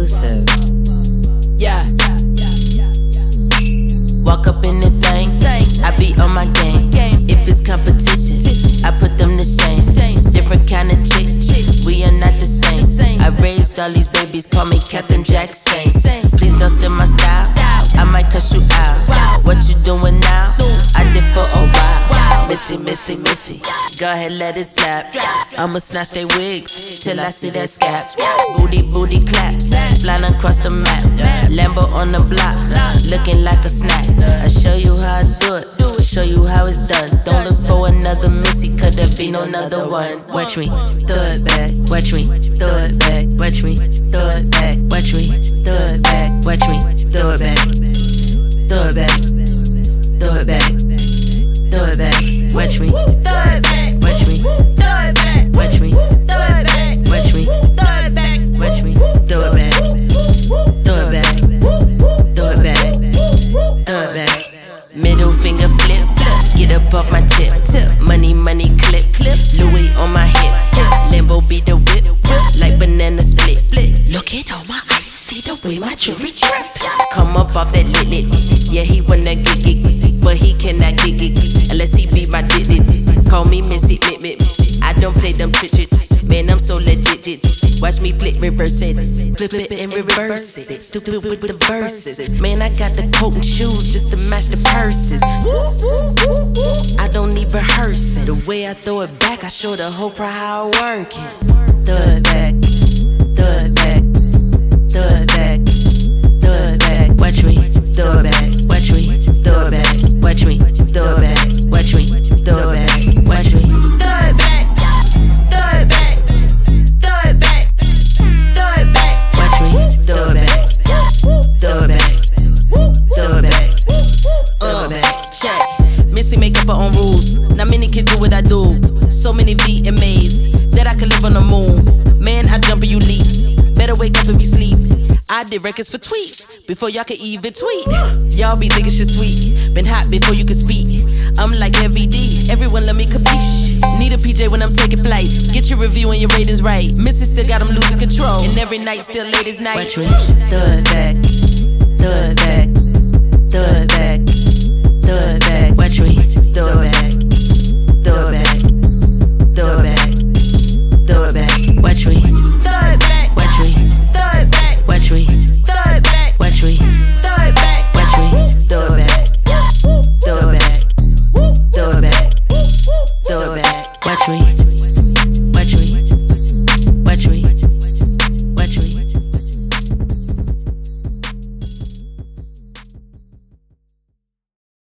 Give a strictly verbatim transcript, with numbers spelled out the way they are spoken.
exclusive. Yeah. Walk up in the thing, I be on my game. If it's competition, I put them to shame. Different kind of chick, we are not the same. I raised all these babies, call me Captain Jackson. Please don't steal my style, I might cuss you out. What you doing now? I did for a while. Missy, Missy, Missy, go ahead, let it slap. I'ma snatch they wigs till I see that scap. Booty, booty claps, flying across the map. Lambo on the block, looking like a snack. I show you how I do it, show you how it's done. Don't look for another Missy, cause there be no another one. Watch me, throw it back, watch me, throw it back, watch me, throw it back, watch me, throw it back, watch me, throw it back, throw it back, throw it back, throw it back, watch me, throw it back, watch me, throw it back, watch me, throw it back, watch me, throw it back, watch me, throw it back, throw it back, throw it back, throw it back. Middle finger flip, get up off my tip. Money, money, clip, clip. Louis on my hip. Lambo be the whip, like banana split. Look at all my eyes, see the way my jewelry drip. Come up off that lit lit. Yeah, he wanna get it, but he cannot get it unless he be my digit. Call me Missy, mit, mit. I don't play them chit-chit. Man, I'm so legit. Watch me flip, reverse it, flip it and reverse it. Stupid with the verses. Man, I got the coat and shoes just to match the purses. I don't need rehearsing. The way I throw it back, I show the whole crowd how I work it. Throw it back, throw it back, throw it back, throw it back. Watch me, throw it back, watch me, throw it back, watch me, throw it back, watch me, throw it back, watch me. Throw it back, throw it back, throw it back, throw it back. Watch me, throw it back, throw it back, throw it back, throw it back. Check. Missy make up her own rules. Not many can do what I do. So many V M As that I can live on the moon. Man, I jump and you leap. Better wake up if you sleep. I did records for tweet before y'all could even tweet. Y'all be thinking shit sweet. Been hot before you could speak. I'm like M V D, everyone let me capiche. Need a P J when I'm taking flight. Get your review and your ratings right. Missy still got them losing control. And every night still late as night. Watch me, throw it back, throw it back, throw it back.